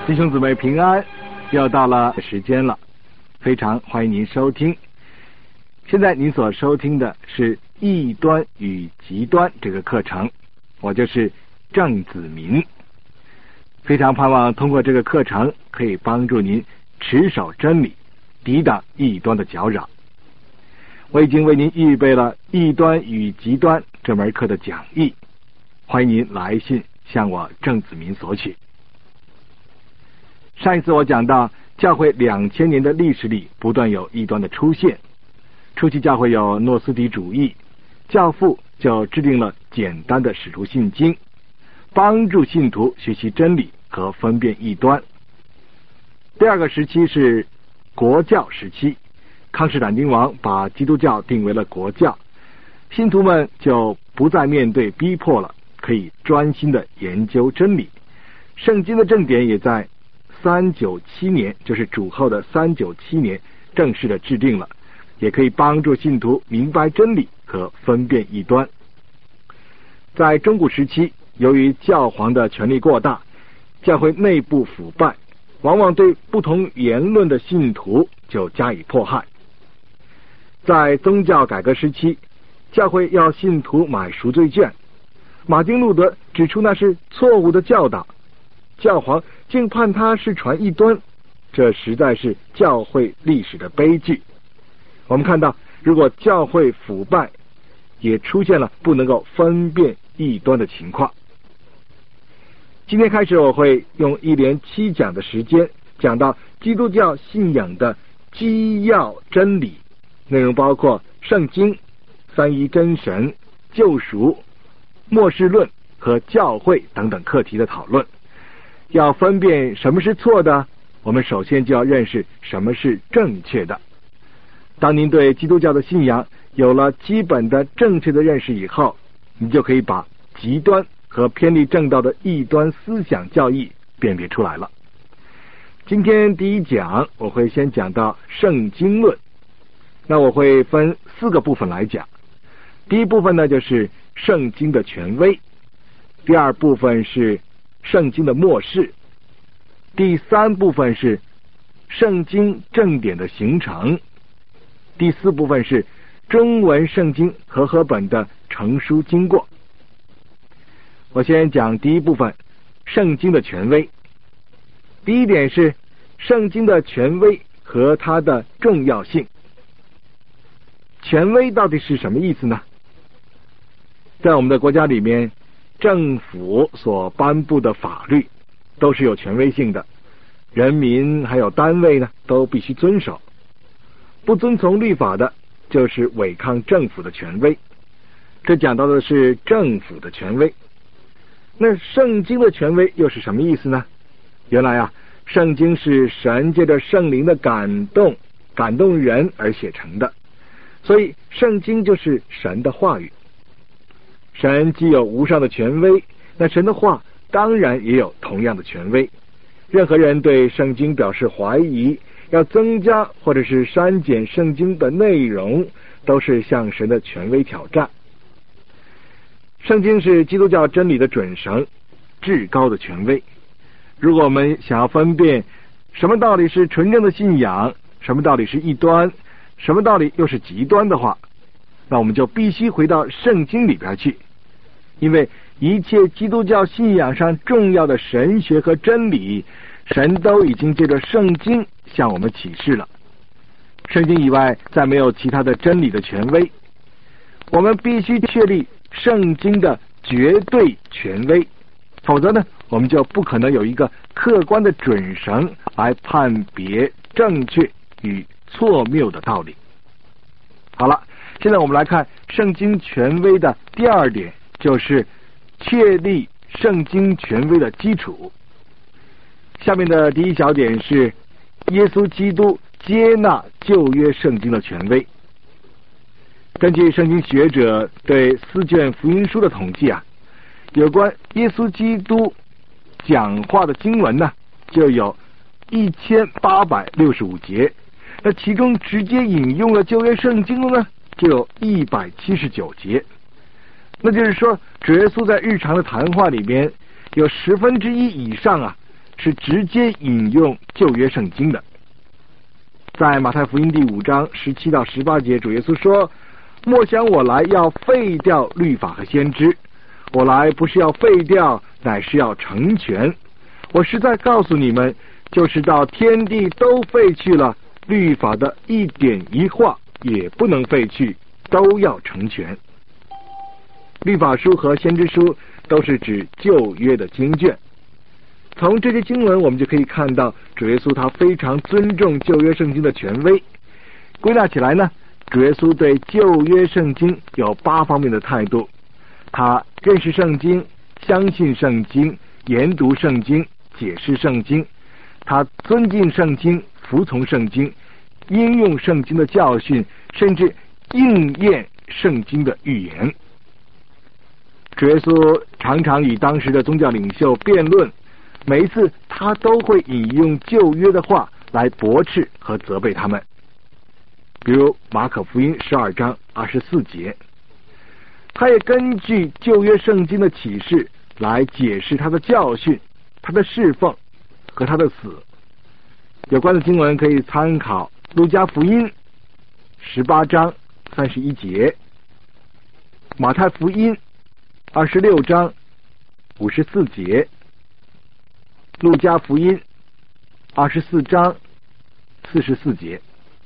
弟兄姊妹平安，又到了时间了，非常欢迎您收听。现在您所收听的是异端与极端这个课程，我就是郑子民。非常盼望通过这个课程可以帮助您持守真理，抵挡异端的搅扰。我已经为您预备了异端与极端这门课的讲义，欢迎您来信向我郑子民索取。上一次我讲到，教会2000年的历史里不断有异端的出现。初期教会有诺斯底主义，教父就制定了简单的使徒信经，帮助信徒学习真理和分辨异端。第二个时期是国教时期，康士坦丁王把基督教定为了国教，信徒们就不再面对逼迫了，可以专心的研究真理。圣经的正典也在397年，就是主后的397年正式的制定了，也可以帮助信徒明白真理和分辨异端。在中古时期，由于教皇的权力过大，教会内部腐败，往往对不同言论的信徒就加以迫害。在宗教改革时期，教会要信徒买赎罪券，马丁路德指出那是错误的教导，教皇竟判他是传异端，这实在是教会历史的悲剧。我们看到，如果教会腐败，也出现了不能够分辨异端的情况。今天开始，我会用1连7讲的时间讲到基督教信仰的基要真理，内容包括圣经、三一真神、救赎、末世论和教会等等课题的讨论。要分辨什么是错的，我们首先就要认识什么是正确的。当您对基督教的信仰有了基本的正确的认识以后，你就可以把极端和偏离正道的异端思想教义辨别出来了。今天第一讲我会先讲到圣经论，那我会分4个部分来讲。第一部分呢，就是圣经的权威；第二部分是圣经的末世；第3部分是圣经正典的形成；第4部分是中文圣经和合本的成书经过。我先讲第一部分，圣经的权威。第一点是圣经的权威和它的重要性。权威到底是什么意思呢？在我们的国家里面，政府所颁布的法律都是有权威性的，人民还有单位呢都必须遵守。不遵从律法的，就是违抗政府的权威。这讲到的是政府的权威。那圣经的权威又是什么意思呢？原来啊，圣经是神借着圣灵的感动人而写成的，所以圣经就是神的话语。神既有无上的权威，那神的话当然也有同样的权威。任何人对圣经表示怀疑，要增加或者是删减圣经的内容，都是向神的权威挑战。圣经是基督教真理的准绳，至高的权威。如果我们想要分辨什么道理是纯正的信仰，什么道理是异端，什么道理又是极端的话，那我们就必须回到圣经里边去。因为一切基督教信仰上重要的神学和真理，神都已经借着圣经向我们启示了。圣经以外再没有其他的真理的权威。我们必须确立圣经的绝对权威，否则呢，我们就不可能有一个客观的准绳来判别正确与错谬的道理。好了，现在我们来看圣经权威的第2点，就是确立圣经权威的基础。下面的第1小点是耶稣基督接纳旧约圣经的权威。根据圣经学者对4卷福音书的统计啊，有关耶稣基督讲话的经文呢，就有1865节，那其中直接引用了旧约圣经的呢，就有179节。那就是说，主耶稣在日常的谈话里边，有1/10以上啊， 是直接引用旧约圣经的。在马太福音第5章17到18节，主耶稣说：莫想我来要废掉律法和先知，我来不是要废掉，乃是要成全。我实在告诉你们，就是到天地都废去了，律法的一点一画也不能废去，都要成全。律法书和先知书都是指旧约的经卷。从这些经文我们就可以看到，主耶稣他非常尊重旧约圣经的权威。归纳起来呢，主耶稣对旧约圣经有8方面的态度。他认识圣经，相信圣经，研读圣经，解释圣经。他尊敬圣经，服从圣经，应用圣经的教训，甚至应验圣经的预言。主耶稣常常与当时的宗教领袖辩论，每一次他都会引用旧约的话来驳斥和责备他们。比如马可福音12章24节，他也根据旧约圣经的启示来解释他的教训、他的侍奉和他的死。有关的经文可以参考路加福音18章31节，马太福音26章54节，路加福音24章44节。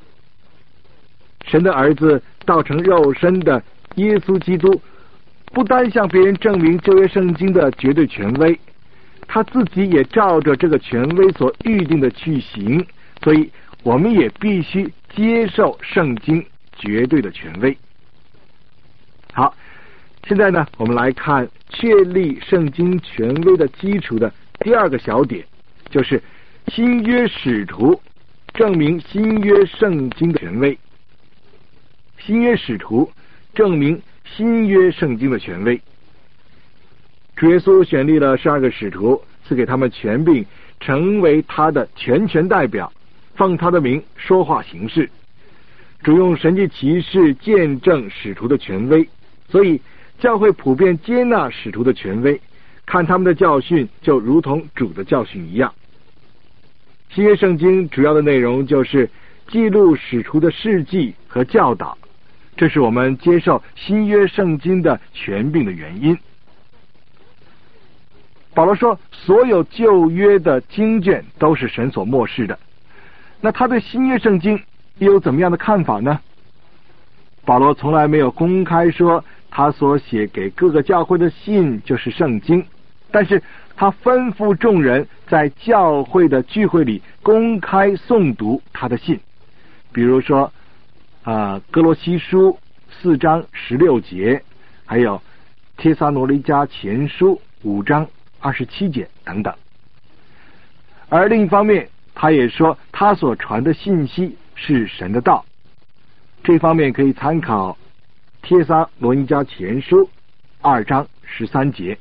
神的儿子道成肉身的耶稣基督，不单向别人证明旧约圣经的绝对权威，他自己也照着这个权威所预定的去行，所以我们也必须接受圣经绝对的权威。好，现在呢，我们来看确立圣经权威的基础的第2个小点，就是新约使徒证明新约圣经的权威。新约使徒证明新约圣经的权威。主耶稣选立了12个使徒，赐给他们权柄，成为他的全权代表，奉他的名说话行事。主用神迹奇事见证使徒的权威，所以教会普遍接纳使徒的权威，看他们的教训就如同主的教训一样。新约圣经主要的内容就是记录使徒的事迹和教导，这是我们接受新约圣经的权柄的原因。保罗说，所有旧约的经卷都是神所默示的。那他对新约圣经又有怎么样的看法呢？保罗从来没有公开说他所写给各个教会的信就是圣经，但是他吩咐众人在教会的聚会里公开诵读他的信。比如说哥罗西书4章16节，还有帖撒罗尼迦前书5章27节等等。而另一方面，他也说他所传的信息是神的道，这方面可以参考帖撒罗尼迦前书2章13节。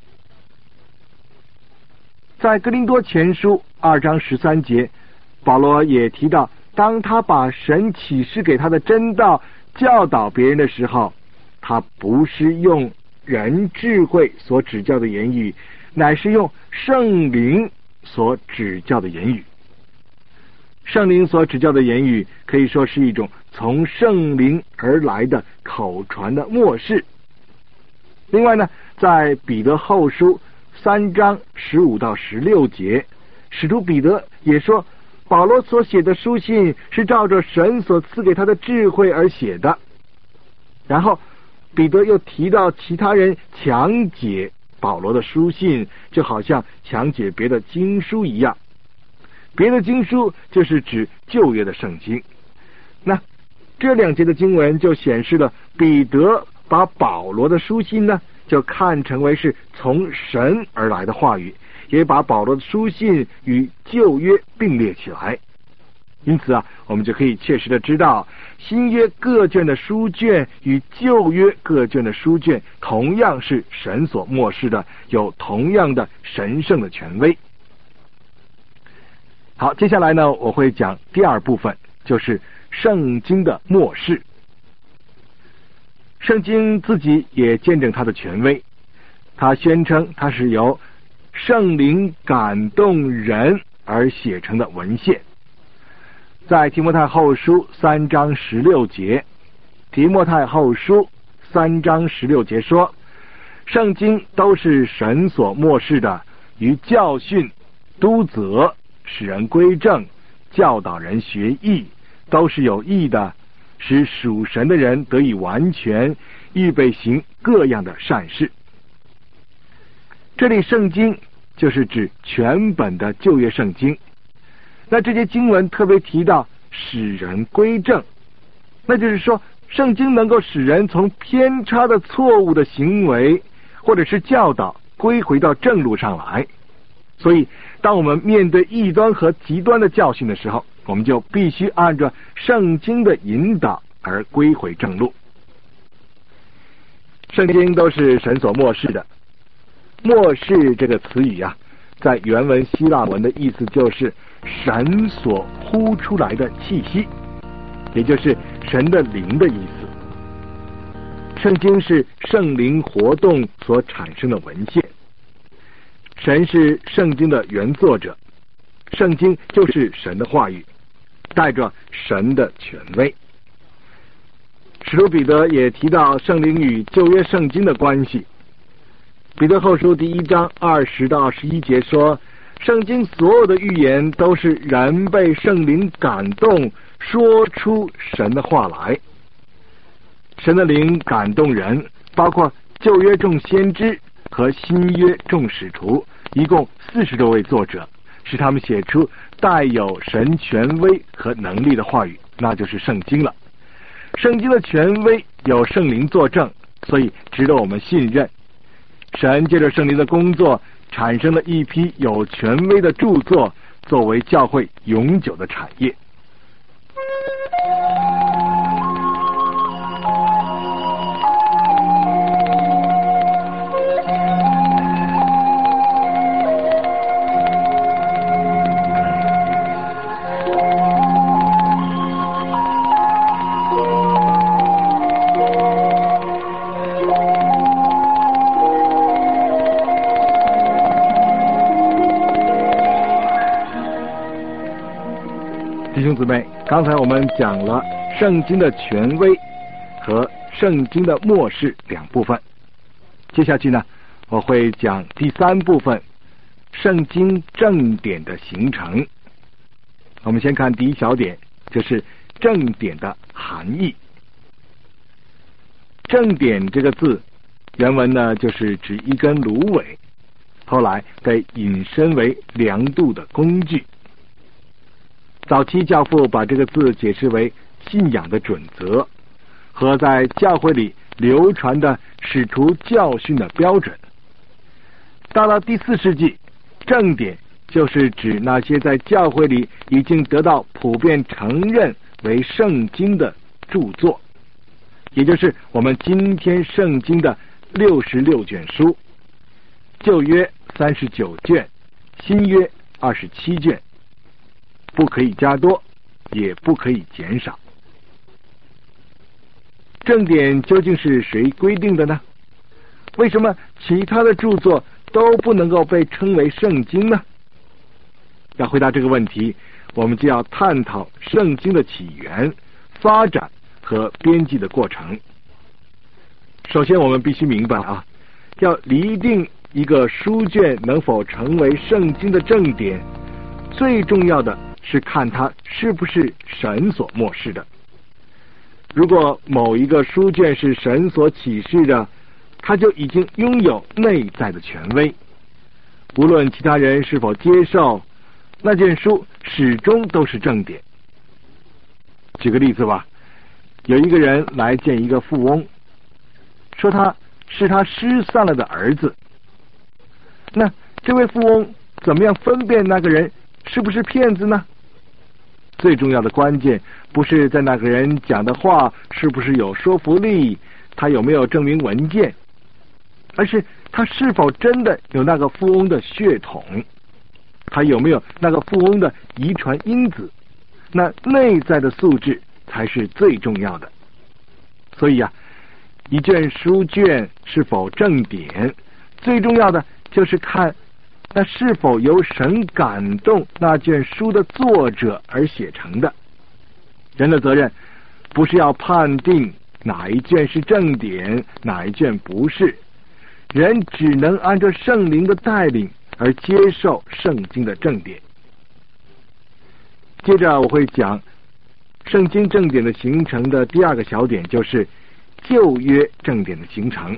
在哥林多前书2章13节，保罗也提到，当他把神启示给他的真道教导别人的时候，他不是用人智慧所指教的言语，乃是用圣灵所指教的言语。圣灵所指教的言语可以说是一种从圣灵而来的口传的默示。另外呢，在彼得后书3章15到16节，使徒彼得也说，保罗所写的书信是照着神所赐给他的智慧而写的。然后彼得又提到其他人强解保罗的书信，就好像强解别的经书一样。别的经书就是指旧约的圣经。那这2节的经文就显示了彼得把保罗的书信呢，就看成为是从神而来的话语，也把保罗的书信与旧约并列起来。因此我们就可以确实的知道，新约各卷的书卷与旧约各卷的书卷同样是神所默示的，有同样的神圣的权威。好，接下来呢，我会讲第2部分，就是圣经的默示。圣经自己也见证它的权威，它宣称它是由圣灵感动人而写成的文献。在提摩太后书3章16节，提摩太后书3章16节说，圣经都是神所默示的，于教训、督责、使人归正、教导人学义，都是有益的，使属神的人得以完全，预备行各样的善事。这里圣经就是指全本的旧约圣经。那这些经文特别提到使人归正，那就是说圣经能够使人从偏差的错误的行为或者是教导归回到正路上来。所以当我们面对异端和极端的教训的时候，我们就必须按照圣经的引导而归回正路。圣经都是神所默示的。默示这个词语啊，在原文希腊文的意思就是神所呼出来的气息，也就是神的灵的意思。圣经是圣灵活动所产生的文献，神是圣经的原作者，圣经就是神的话语，带着神的权威。使徒彼得也提到圣灵与旧约圣经的关系。彼得后书1章20到21节说，圣经所有的预言都是人被圣灵感动，说出神的话来。神的灵感动人，包括旧约众先知和新约众使徒，一共40多位作者，使他们写出带有神权威和能力的话语，那就是圣经了。圣经的权威有圣灵作证，所以值得我们信任。神借着圣灵的工作，产生了一批有权威的著作，作为教会永久的产业。弟兄姊妹，刚才我们讲了圣经的权威和圣经的默示两部分，接下去呢，我会讲第三部分，圣经正典的形成。我们先看第一小点，就是正典的含义。正典这个字原文呢，就是指一根芦苇，后来被引申为量度的工具。早期教父把这个字解释为信仰的准则和在教会里流传的使徒教训的标准。到了第4世纪，正典就是指那些在教会里已经得到普遍承认为圣经的著作，也就是我们今天圣经的66卷书，旧约39卷，新约27卷，不可以加多，也不可以减少。正典究竟是谁规定的呢？为什么其他的著作都不能够被称为圣经呢？要回答这个问题，我们就要探讨圣经的起源、发展和编辑的过程。首先我们必须明白要厘定一个书卷能否成为圣经的正典，最重要的是看它是不是神所默示的。如果某一个书卷是神所启示的，它就已经拥有内在的权威，无论其他人是否接受，那卷书始终都是正典。举个例子吧，有一个人来见一个富翁，说他是他失散了的儿子。那这位富翁怎么样分辨那个人是不是骗子呢？最重要的关键不是在那个人讲的话是不是有说服力，他有没有证明文件，而是他是否真的有那个富翁的血统，他有没有那个富翁的遗传因子，那内在的素质才是最重要的。所以一卷书卷是否正典，最重要的就是看那是否由神感动那卷书的作者而写成的。人的责任不是要判定哪一卷是正典，哪一卷不是，人只能按照圣灵的带领而接受圣经的正典。接着我会讲圣经正典的形成的第二个小点，就是旧约正典的形成。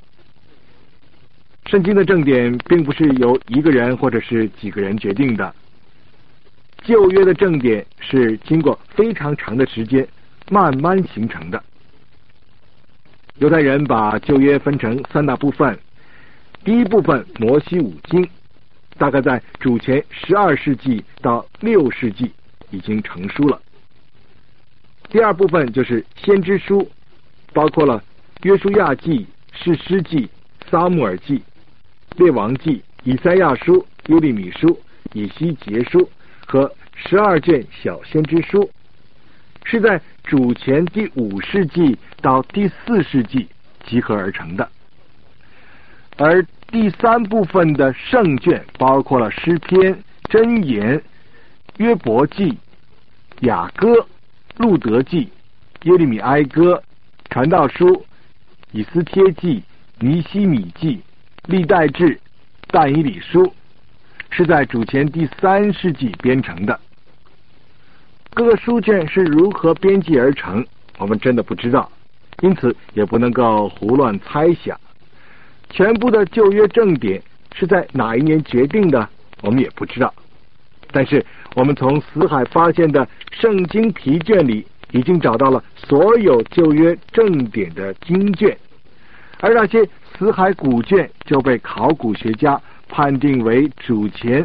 圣经的正典并不是由一个人或者是几个人决定的，旧约的正典是经过非常长的时间慢慢形成的。犹太人把旧约分成3大部分，第一部分摩西五经，大概在主前12世纪到6世纪已经成书了。第二部分就是先知书，包括了约书亚记、士师记、撒母耳记、列王记、以赛亚书、耶利米书、以西结书和12卷小先知书，是在主前第5世纪到第4世纪集合而成的。而第三部分的圣卷包括了诗篇、箴言、约伯记、雅歌、路德记、耶利米哀歌、传道书、以斯帖记、尼希米记、历代志、但以理书，是在主前第3世纪编成的。各个书卷是如何编辑而成，我们真的不知道，因此也不能够胡乱猜想。全部的旧约正典是在哪一年决定的，我们也不知道。但是我们从死海发现的圣经题卷里已经找到了所有旧约正典的经卷，而那些死海古卷就被考古学家判定为主前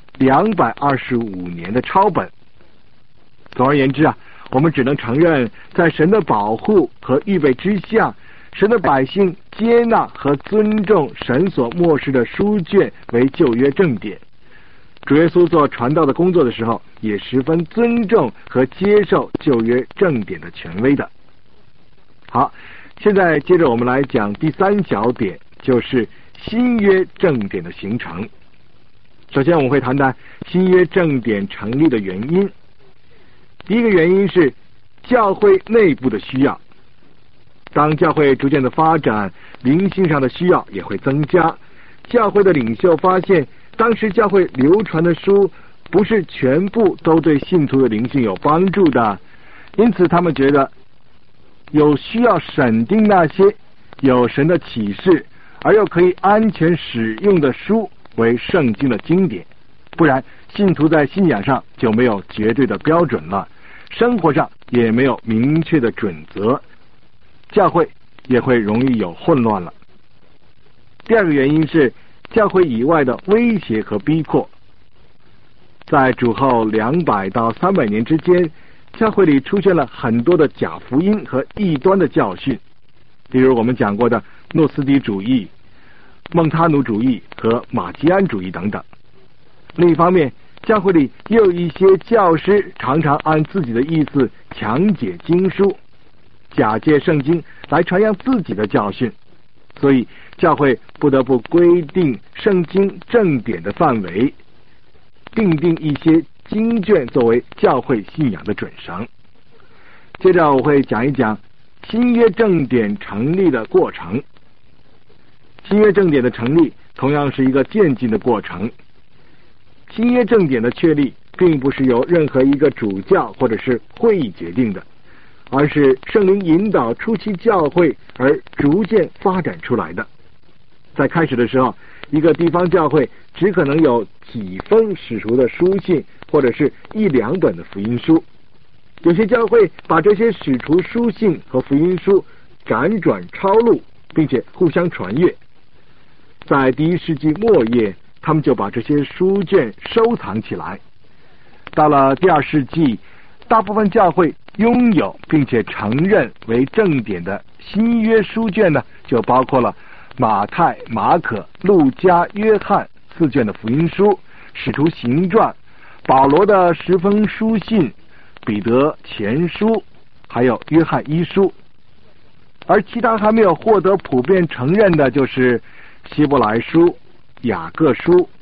225年的抄本。总而言之我们只能承认，在神的保护和预备之下，神的百姓接纳和尊重神所默示的书卷为旧约正典。主耶稣做传道的工作的时候，也十分尊重和接受旧约正典的权威的。好，现在接着我们来讲第3小点，就是新约正典的形成。首先我们会谈谈新约正典成立的原因。第一个原因是教会内部的需要。当教会逐渐的发展，灵性上的需要也会增加。教会的领袖发现，当时教会流传的书不是全部都对信徒的灵性有帮助的，因此他们觉得有需要审定那些有神的启示而又可以安全使用的书为圣经的经典，不然信徒在信仰上就没有绝对的标准了，生活上也没有明确的准则，教会也会容易有混乱了。第二个原因是教会以外的威胁和逼迫。在主后200到300年之间，教会里出现了很多的假福音和异端的教训，例如我们讲过的诺斯底主义、孟他努主义和马基安主义等等。另一方面，教会里也有一些教师常常按自己的意思强解经书，假借圣经来传扬自己的教训，所以教会不得不规定圣经正典的范围，订定一些经卷作为教会信仰的准绳。接着我会讲一讲新约正典成立的过程。新约正典的成立同样是一个渐进的过程。新约正典的确立并不是由任何一个主教或者是会议决定的，而是圣灵引导初期教会而逐渐发展出来的。在开始的时候，一个地方教会只可能有几封使徒的书信，或者是1-2本的福音书。有些教会把这些使徒书信和福音书辗转抄录，并且互相传阅。在第1世纪末叶，他们就把这些书卷收藏起来。到了第2世纪，大部分教会拥有并且承认为正典的新约书卷呢，就包括了马太、马可、路加、约翰4卷的福音书、使徒行传、保罗的10封书信、彼得前书，还有约翰一书。而其他还没有获得普遍承认的，就是希伯来书、雅各书、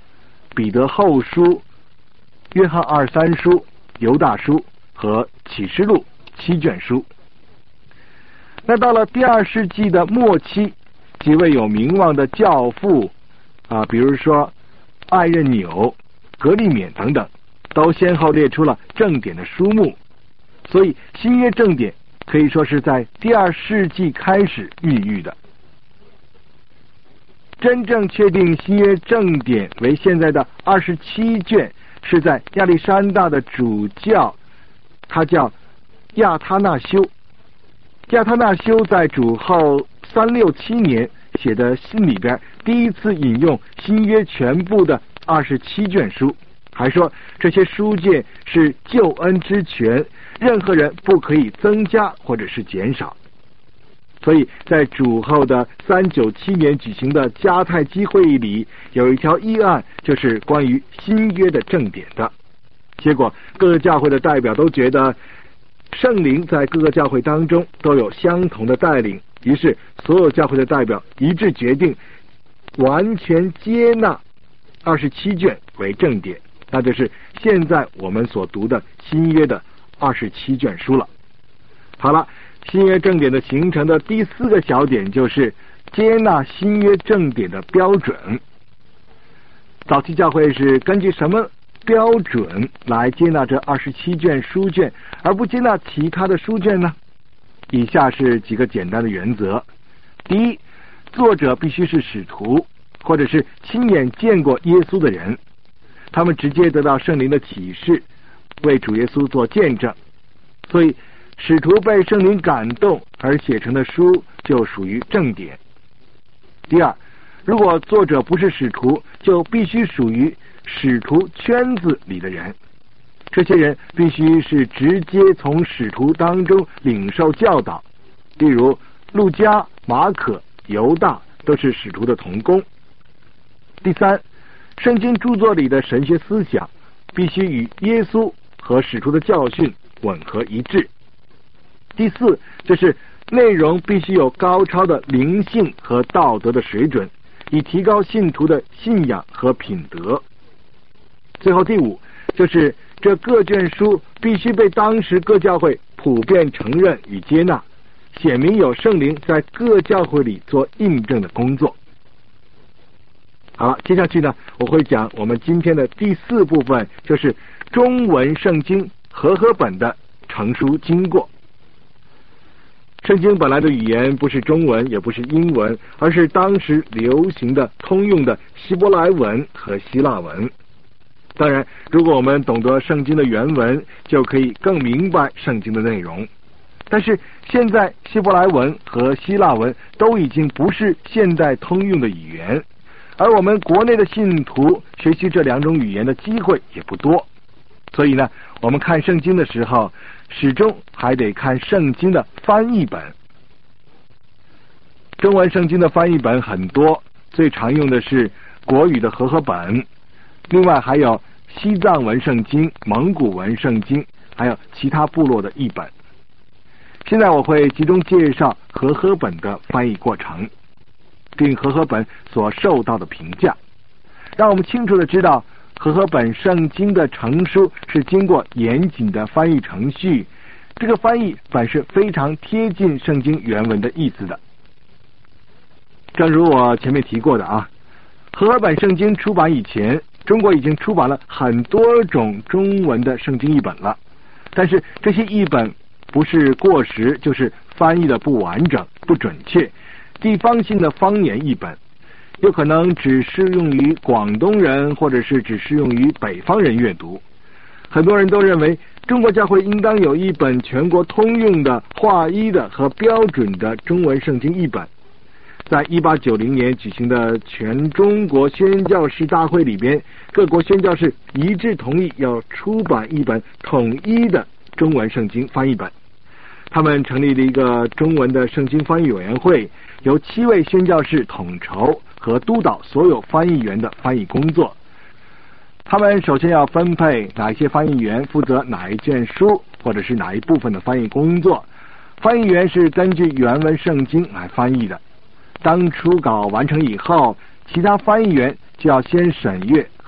彼得后书、约翰二三书、犹大书和启示录7卷书。那到了第2世纪的末期，几位有名望的教父比如说艾任纽、格利勉等等，都先后列出了正典的书目，所以新约正典可以说是在第2世纪开始孕育的。真正确定新约正典为现在的27卷，是在亚历山大的主教，他叫亚他纳修。亚他纳修在主后367年写的信里边，第一次引用新约全部的27卷书，还说这些书卷是救恩之泉，任何人不可以增加或者是减少。所以在主后的397年举行的加太基会议里，有一条议案就是关于新约的正典的。结果各个教会的代表都觉得圣灵在各个教会当中都有相同的带领，于是所有教会的代表一致决定完全接纳27卷为正典，那就是现在我们所读的新约的27卷书了。好了，新约正典的形成的第4个小点就是接纳新约正典的标准。早期教会是根据什么标准来接纳这27卷书卷，而不接纳其他的书卷呢？以下是几个简单的原则。第一，作者必须是使徒，或者是亲眼见过耶稣的人，他们直接得到圣灵的启示，为主耶稣做见证，所以使徒被圣灵感动而写成的书就属于正典。第二，如果作者不是使徒，就必须属于使徒圈子里的人，这些人必须是直接从使徒当中领受教导，例如路加、马可、犹大都是使徒的同工。第三，圣经著作里的神学思想必须与耶稣和使徒的教训吻合一致。第四，就是内容必须有高超的灵性和道德的水准，以提高信徒的信仰和品德。最后第五，就是这各卷书必须被当时各教会普遍承认与接纳，显明有圣灵在各教会里做印证的工作。好了，接下去呢，我会讲我们今天的第4部分，就是中文圣经和合本的成书经过。圣经本来的语言不是中文，也不是英文，而是当时流行的通用的希伯来文和希腊文。当然，如果我们懂得圣经的原文，就可以更明白圣经的内容。但是现在希伯来文和希腊文都已经不是现代通用的语言，而我们国内的信徒学习这2种语言的机会也不多，所以呢，我们看圣经的时候始终还得看圣经的翻译本。中文圣经的翻译本很多，最常用的是国语的和合本，另外还有西藏文圣经、蒙古文圣经，还有其他部落的译本。现在我会集中介绍和合本的翻译过程，并和合本所受到的评价，让我们清楚地知道和合本圣经的成书是经过严谨的翻译程序，这个翻译本是非常贴近圣经原文的意思的。正如我前面提过的和合本圣经出版以前，中国已经出版了很多种中文的圣经译本了，但是这些译本不是过时，就是翻译的不完整、不准确，地方性的方言译本，有可能只适用于广东人，或者是只适用于北方人阅读。很多人都认为中国教会应当有一本全国通用的、划一的和标准的中文圣经译本。在1890年举行的全中国宣教士大会里边，各国宣教士一致同意要出版一本统一的中文圣经翻译本。他们成立了一个中文的圣经翻译委员会，由7位宣教士统筹和督导所有翻译员的翻译工作。他们首先要分配哪一些翻译员负责哪一卷书，或者是哪一部分的翻译工作。翻译员是根据原文圣经来翻译的。当初稿完成以后，其他翻译员就要先审阅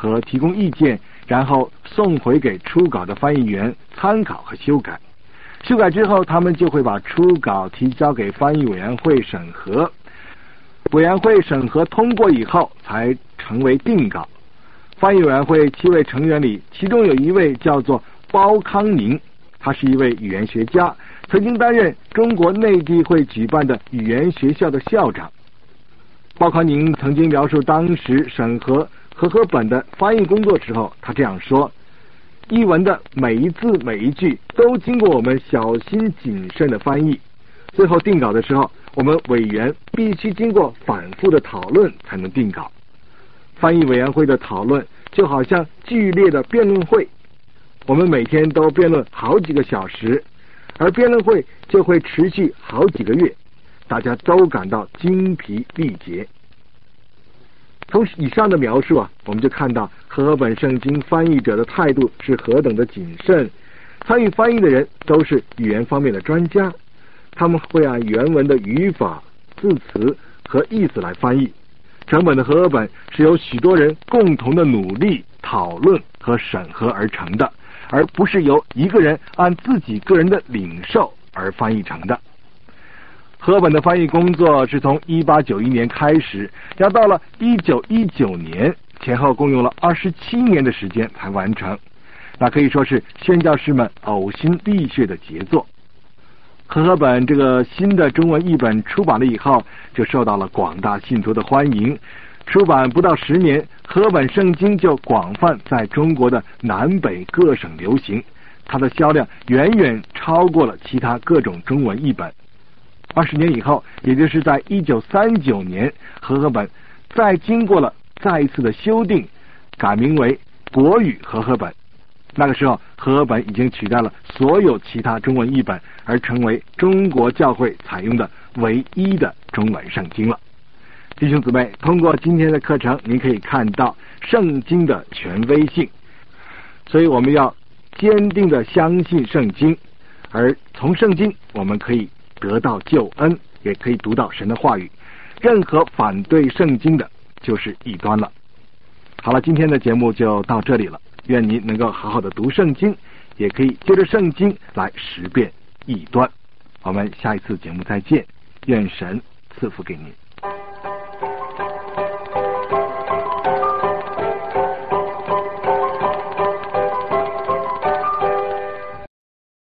和提供意见，然后送回给初稿的翻译员参考和修改。修改之后，他们就会把初稿提交给翻译委员会审核。委员会审核通过以后，才成为定稿。翻译委员会7位成员里，其中有一位叫做包康宁，他是一位语言学家，曾经担任中国内地会举办的语言学校的校长。包康宁曾经描述当时审核和合本的翻译工作时候，他这样说：译文的每一字每一句都经过我们小心谨慎的翻译，最后定稿的时候，我们委员必须经过反复的讨论才能定稿。翻译委员会的讨论就好像剧烈的辩论会，我们每天都辩论好几个小时，而辩论会就会持续好几个月，大家都感到精疲力竭。从以上的描述我们就看到和合本圣经翻译者的态度是何等的谨慎。参与翻译的人都是语言方面的专家，他们会按原文的语法、字词和意思来翻译。整本的和合本是由许多人共同的努力、讨论和审核而成的，而不是由一个人按自己个人的领受而翻译成的。和合本的翻译工作是从1891年开始，要到了1919年，前后共用了27年的时间才完成。那可以说是宣教士们呕心沥血的杰作。和合本这个新的中文译本出版了以后，就受到了广大信徒的欢迎。出版不到10年，和合本圣经就广泛在中国的南北各省流行，它的销量远远超过了其他各种中文译本。20年以后，也就是在1939年，和合本再经过了再一次的修订，改名为国语和合本。那个时候，和合本已经取代了所有其他中文译本，而成为中国教会采用的唯一的中文圣经了。弟兄姊妹，通过今天的课程，您可以看到圣经的权威性，所以我们要坚定的相信圣经，而从圣经我们可以得到救恩，也可以读到神的话语。任何反对圣经的，就是异端了。好了，今天的节目就到这里了。愿您能够好好的读圣经，也可以借着圣经来识辨异端。我们下一次节目再见，愿神赐福给您。